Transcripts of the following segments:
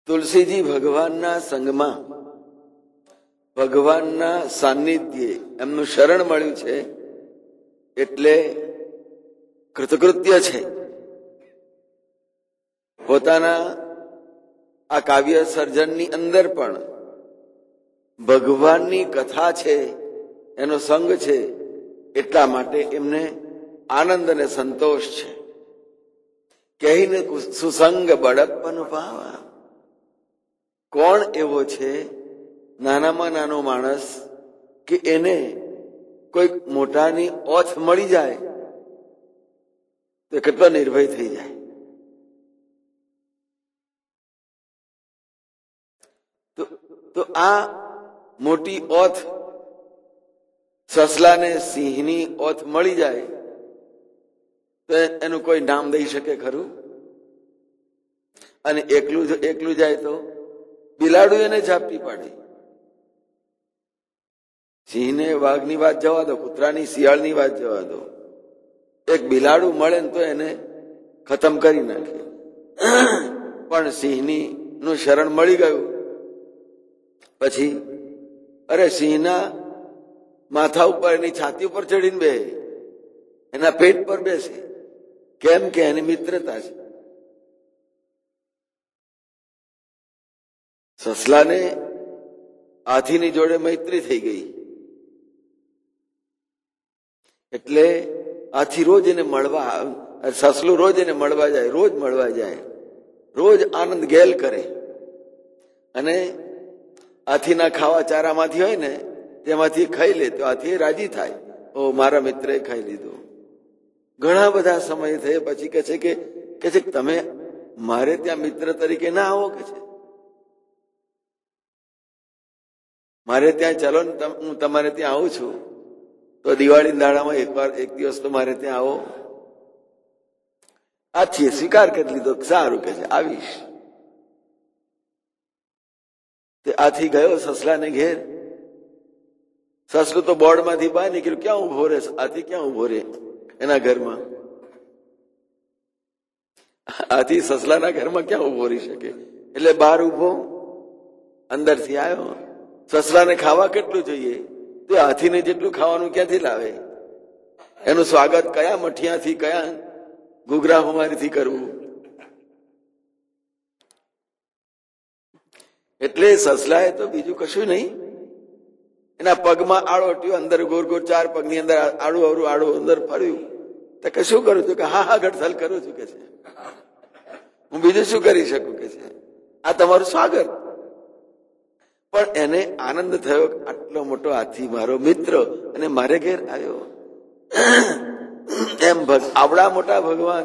તુલસીજી ભગવાનના સંગમાં, ભગવાનના સાનિધ્યે એમનું શરણ મળ્યું છે એટલે કૃતકૃત્ય છે. પોતાના આ કાવ્ય સર્જનની અંદર પણ ભગવાનની કથા છે, એનો સંગ છે, એટલા માટે એમને આનંદ અને સંતોષ છે. કહીને સુસંગ બળપ્પન પાવા. કોણ એવો છે નાનામાં નાનો માણસ કે એને કોઈ મોટાની ઓથ મળી જાય તો કેટલો નિર્ભય થઈ જાય. તો આ મોટી ઓથ સસલાને સિંહની ઓથ મળી જાય તો એનું કોઈ નામ દઈ શકે ખરું? અને એકલું જાય તો બિલાડું એને ઝાપટી પાડે. સિંહને વાઘની વાત જવા દો, કૂતરાની શિયાળની વાત જવા દો, એક બિલાડું મળે ને તો એને ખતમ કરી નાખે. પણ સિંહની નું શરણ મળી ગયું પછી અરે સિંહના માથા ઉપર, એની છાતી ઉપર ચડીને બે, એના પેટ પર બેસે. કેમ કે એની મિત્રતા છે. સસલાને હાથીની જોડે મૈત્રી થઈ ગઈ એટલે હાથી રોજ એને મળવા, સસલું રોજ એને મળવા જાય, રોજ મળવા જાય, રોજ આનંદ ગેલ કરે. અને હાથીના ખાવા ચારામાંથી હોય ને તેમાંથી ખાઈ લે તો હાથી રાજી થાય, ઓ મારા મિત્રએ ખાઈ લીધું. ઘણા બધા સમય થયા પછી કહે છે કે તમે મારે ત્યાં મિત્ર તરીકે ના આવો, કે છે મારે ત્યાં ચાલો ને, હું તમારે ત્યાં આવું છું તો દિવાળી દાડામાં એક દિવસ તો મારે ત્યાં આવો. હાથીએ સ્વીકાર કરી લીધો, સારું કે છે આવીશ. તે હાથી ગયો સસલાને ઘેર. સસલું તો બોર્ડમાંથી બહાર નીકળ્યું, ક્યાં ઉભો રહે હાથી, ક્યાં ઉભો રહે એના ઘરમાં? હાથી સસલાના ઘરમાં ક્યાં ઉભો રહી શકે? એટલે બહાર ઉભો, અંદરથી આવ્યો. સસલાને ખાવા કેટલું જોઈએ? તો હાથીને જેટલું ખાવાનું ક્યાંથી લાવે? એનું સ્વાગત કયા મઠિયાથી, કયા ઘૂઘરા હુમારીથી કરવું? એટલે સસલાએ તો બીજું કશું નહીં, એના પગમાં આળો ટ્યો, અંદર ગોર ગોર ચાર પગની અંદર આડું અંદર ફર્યું. તો કે શું કરું છું? કે હા ગડથલ કરું છું, કે છે હું બીજું શું કરી શકું, કે છે આ તમારું સ્વાગત. પણ એને આનંદ થયો, આટલો મોટો હાથી મારો મિત્ર અને મારે ઘેર આવ્યો. એમ આવડા મોટા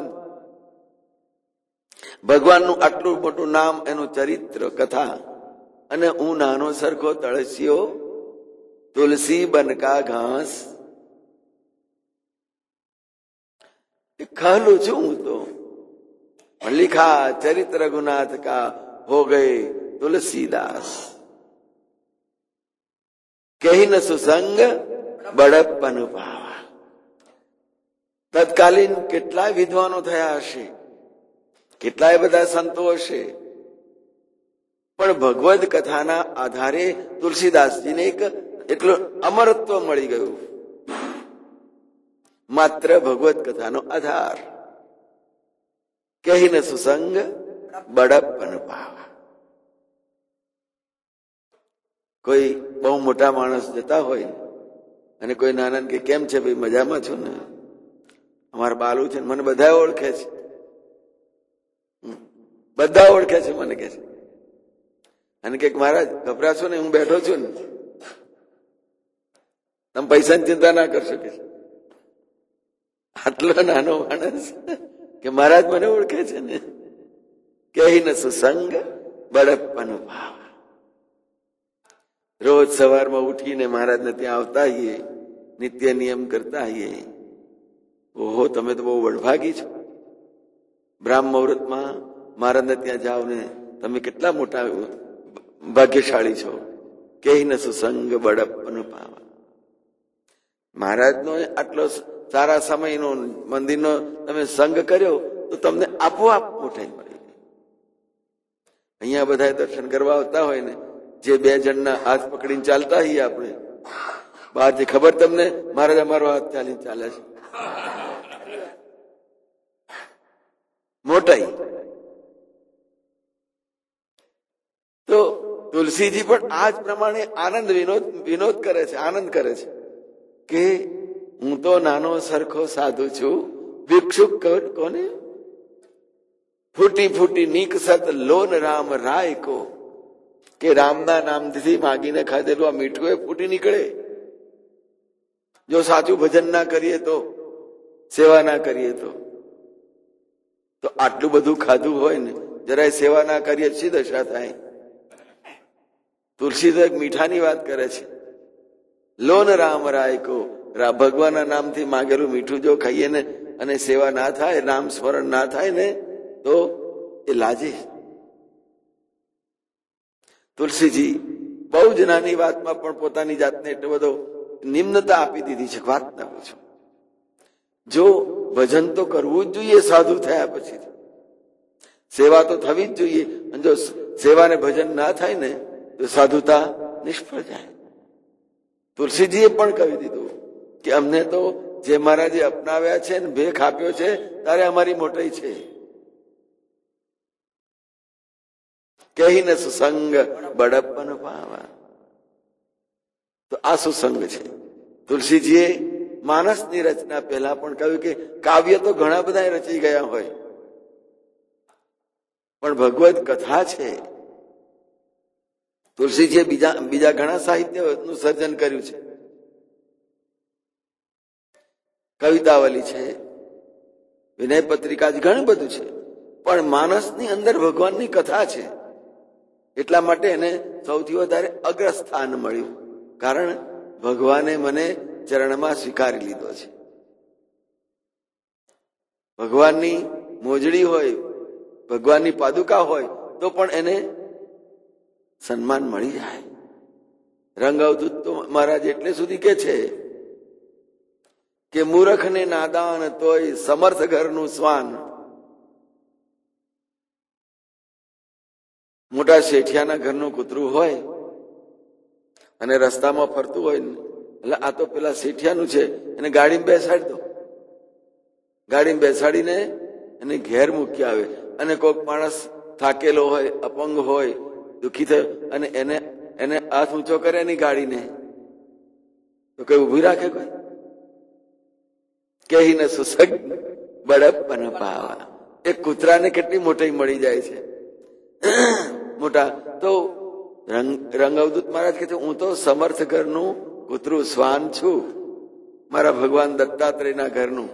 ભગવાનનું આટલું મોટું નામ, એનું ચરિત્ર કથા, અને હું નાનો સરખો તળસ્યો તુલસી બનકા ઘાસ ખાલું છું હું તો. लिखा चरित्र रघुनाथ का हो गए तुलसीदास, कही न सुसंग बड़प्पन पावा. તત્કાલીન કેટલાય વિદ્વાનો થયા હશે, કેટલાય બધા સંતો હશે, પણ ભગવદ કથાના આધારે તુલસીદાસજીને એક એટલું અમરત્વ મળી ગયું. માત્ર ભગવદ કથાનો આધાર. કહી ન સુસંગ બડપ્પન પાવા. કોઈ બહુ મોટા માણસ જતા હોય અને કોઈ નાના કે કેમ છે ભાઈ, મજામાં છું ને, અમારા બાલુ છે, મને બધા ઓળખે છે, બધા ઓળખે છે મને, કે છે. અને કે મહારાજ ગભરાશો ને, હું બેઠો છું ને, તમે પૈસાની ચિંતા ના કરશો, કે આટલો નાનો માણસ કે મહારાજ મને ઓળખે છે ને. કહી ન સુસંગ બડપ્પન ભાવ. રોજ સવારમાં ઉઠીને મહારાજને ત્યાં આવતા આવીએ, નિત્ય નિયમ કરતા આવીએ. ઓહો, તમે તો બહુ વડભાગી છો, બ્રાહ્મ મુહૂર્તમાં મહારાજને ત્યાં જાઓ ને, તમે કેટલા મોટા ભાગ્યશાળી છો. કહી ન સુસંગ બડપ્પન ભાવ. મહારાજનો આટલો સારા સમયનો મંદિરનો તમે સંગ કર્યો તો તમને આપોઆપ મોટાઈ મળી. અહીંયા બધા દર્શન કરવા આવતા હોય ને, જે 2 જણના હાથ પકડીને ચાલતા હોઈએ આપણે બહારથી, ખબર તમને મહારાજ અમારો હાથ ચાલીને ચાલે છે, મોટાઈ. તો તુલસીજી પણ આ જ પ્રમાણે આનંદ વિનોદ કરે છે, આનંદ કરે છે કે હું તો નાનો સરખો સાધુ છું, ભિક્ષુક કોને ફૂટી ફૂટી નીકસત લોન રામ રાય કો, કે રામના નામથી માગીને ખાધેલું આ મીઠું એ ફૂટી નીકળે. જો સાચું ભજન ના કરીએ તો, સેવા ના કરીએ તો આટલું બધું ખાધું હોય ને, જરાય સેવા ના કરીએ શી દશા થાય. તુલસી તો એક મીઠાની વાત કરે છે. લોન રામ રાય કો, ભગવાનના નામથી માંગેલું મીઠું જો ખાઈએ ને અને સેવા ના થાય, નામ સ્મરણ ના થાય ને તો એ લાજે. તુલસીજી બહુ જ નાની વાતમાં પણ પોતાની જાતને એટલો બધો નિમ્નતા આપી દીધી છે, વાત ના પૂછો. જો ભજન તો કરવું જ જોઈએ સાધુ થયા પછી, સેવા તો થવી જ જોઈએ, અને જો સેવા ને ભજન ના થાય ને તો સાધુતા નિષ્ફળ જાય. તુલસીજીએ પણ કહી દીધું કે અમને તો જે મહારાજે અપનાવ્યા છે ને ભેખ આપ્યો છે તારે અમારી મોટાઈ છે. કહીને સુસંગ બડપ્પન પાવા, તો આ સુસંગ છે. તુલસીજીએ માનસની રચના પહેલા પણ કહ્યું કે કાવ્ય તો ઘણા બધા રચી ગયા હોય, પણ ભગવદ કથા છે. તુલસીજીએ બીજા ઘણા સાહિત્યનું સર્જન કર્યું છે, કવિતાવલી છે, વિનય પત્રિકા છે, ઘણું બધું છે, પણ માનસની અંદર ભગવાનની કથા છે. એટલા માટે એને સૌથી વધારે અગ્રસ્થાન મળ્યું, કારણ ભગવાને મને ચરણમાં સ્વીકારી લીધો છે. ભગવાનની મોજડી હોય, ભગવાનની પાદુકા હોય તો પણ એને સન્માન મળી જાય. રંગ અવધૂત તો મહારાજ એટલે સુધી કે છે કે મૂર્ખ ને નાદાન તોય સમર્થ ઘરનું શ્વાન. મોટા શેઠિયાના ઘરનું કૂતરું હોય અને રસ્તામાં ફરતું હોય ને, એટલે આ તો પેલા શેઠિયાનું છે, એને ગાડીમાં બેસાડી દો, ગાડીમાં બેસાડીને એને ઘેર મૂકી આવે. અને કોઈક માણસ થાકેલો હોય, અપંગ હોય, દુઃખી થયો અને એને હાથ ઊંચો કરે એની ગાડીને, તો કઈ ઉભી રાખે કોઈ? કહીને સુસગ બડપ્પન પાવા. એક કૂતરાને કેટલી મોટાઈ મળી જાય છે, મોટા. તો રંગ અવધૂત મહારાજ કહે છે હું તો સમર્થ ઘરનું કૂતરું શ્વાન છું, મારા ભગવાન દત્તાત્રેયના ઘરનું.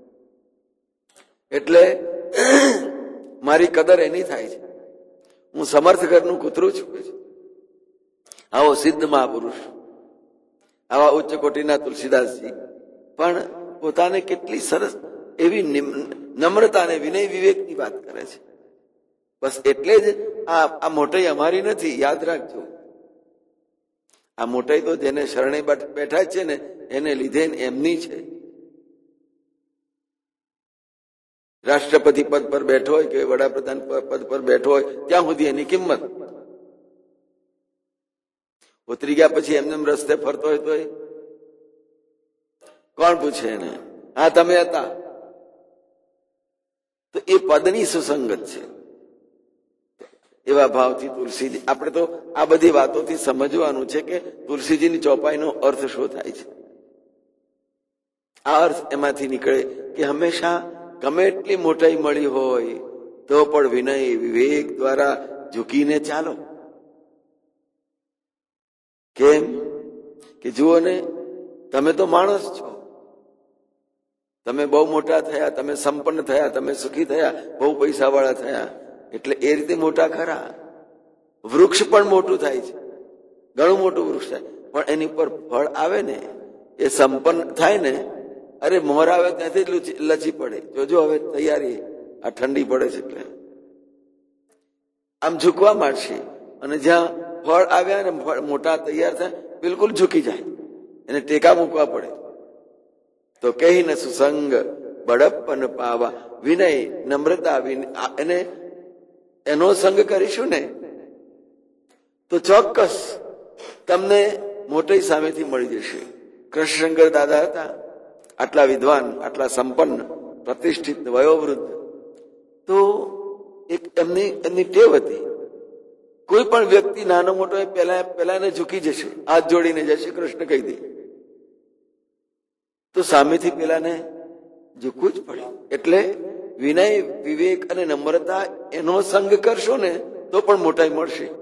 એટલે મારી કદર એની થાય છે, હું સમર્થ ઘરનું કૂતરું છું. આવો સિદ્ધ મહાપુરુષ, આવા ઉચ્ચ કોટીના તુલસીદાસજી પણ પોતાને કેટલી સરસ એવી નમ્રતા અને વિનય વિવેકની વાત કરે છે. બસ એટલે જ આ મોટાઈ અમારી નથી, યાદ રાખજો. આ મોટાઈ તો જેને શરણે બેઠા છે ને એને લીધે એમની છે. રાષ્ટ્રપતિ પદ પર બેઠો હોય કે વડાપ્રધાન પદ પર બેઠો હોય ત્યાં સુધી એની કિંમત. ઉતરી ગયા પછી એમને રસ્તે ફરતો હોય તો કોણ પૂછે એને? હા તમે હતા. તો એ પદની સુસંગત છે. એવા ભાવથી તુલસીજી, આપણે તો આ બધી વાતોથી સમજવાનું છે કે તુલસીજીની ચોપાઈનો અર્થ શું થાય છે. આ અર્થ એમાંથી નીકળે કે હંમેશા ગમે એટલી મોટાઈ મળી હોય તો પણ વિનય વિવેક દ્વારા ઝૂકીને ચાલો. કેમ કે જુઓ ને, તમે તો માણસ છો, તમે બહુ મોટા થયા, તમે સંપન્ન થયા, તમે સુખી થયા, બહુ પૈસા વાળા થયા, એટલે એ રીતે મોટા ખરા. વૃક્ષ પણ મોટું થાય છે, ઘણું મોટું વૃક્ષ થાય, પણ એની ઉપર ફળ આવે ને એ સંપન્ન થાય ને, અરે મોર આવે ત્યાંથી જ લચી પડે. જોજો હવે તૈયારી, આ ઠંડી પડે છે એટલે આમ ઝૂકવા માંડશે, અને જ્યાં ફળ આવ્યા ને મોટા તૈયાર થાય બિલકુલ ઝૂકી જાય, એને ટેકા મૂકવા પડે. તો કહીને સુસંગ બડપ્પન પાવા, વિનય નમ્રતા, એને એનો સંગ કરીશું ને તો ચોક્કસ તમને મોટી સામેથી મળી જશે. કૃષ્ણશંકર દાદા હતા, આટલા વિદ્વાન, આટલા સંપન્ન, પ્રતિષ્ઠિત, વયોવૃદ્ધ. તો એક એમની ટેવ હતી, કોઈ પણ વ્યક્તિ નાનો મોટો પેલા એને ઝૂકી જશે, હાથ જોડીને જશે, કૃષ્ણ કહી દે તો સામેથી પેલાને ઝૂકવું જ પડે. એટલે વિનય, વિવેક અને નમ્રતા એનો સંગ કરશો ને તો પણ મોટાઈ મળશે.